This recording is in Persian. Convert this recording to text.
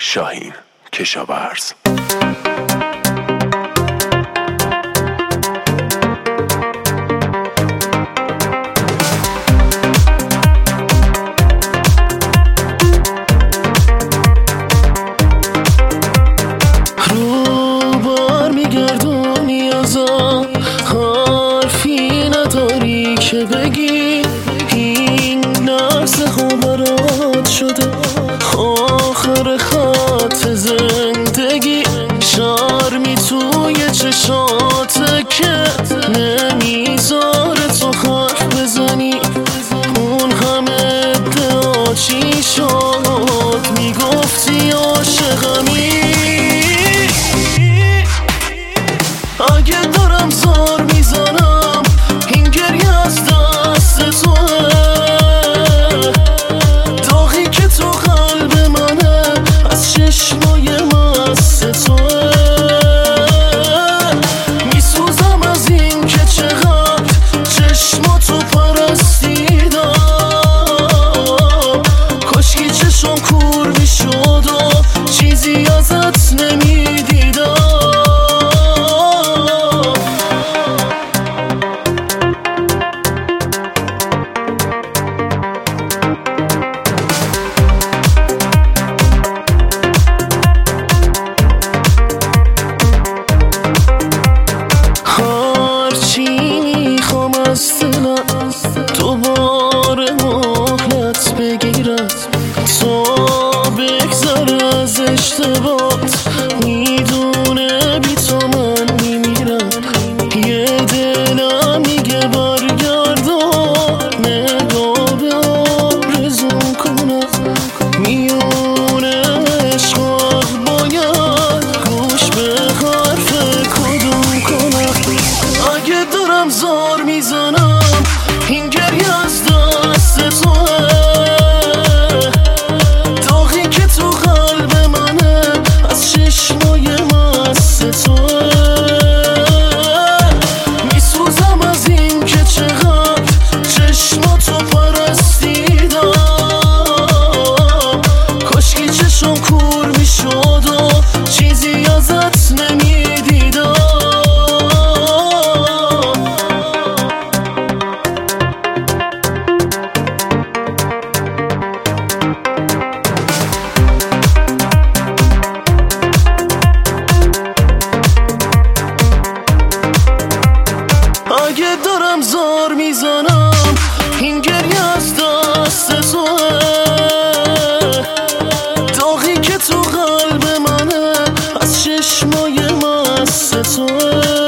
شاهین کشاورز. که بگی این لحظه ها برات شده آخر خط زندگی، شرمی توی چشاته که نمیذاره تو حرف بزنی. اون همه ادعا چی شد میگفتی عاشقمی؟ اگه دارم زار میزنم این گریه از دست توه، داغی که تو قلب منه از چشمای مست توه. میسوزم از این که چقدر چشماتو پرستیدم، کاشکی چشم کور میشد و چیزی ازت نمیدیدم. دوباره مهلت بگیرم تا بگذر از اشتباهات، میدونه بی تو من میمیرم. یه دلم میگه برگردم نگاه به آرزوم کنم، میونه عشق باید گوش به حرف کدوم کنم. اگه دارم زار میزنم این گریه از دست توه، داغی که تو قلب منه از چشمای مست توه. میسوزم از این که چقدر چشماتو پرستیدم، کاشکی چشم کور میشد و چیزی ازت نمیدیدم. اگه دارم زار میزنم این گریه از دست توه، داغی که تو قلب منه از چشمای مست توه.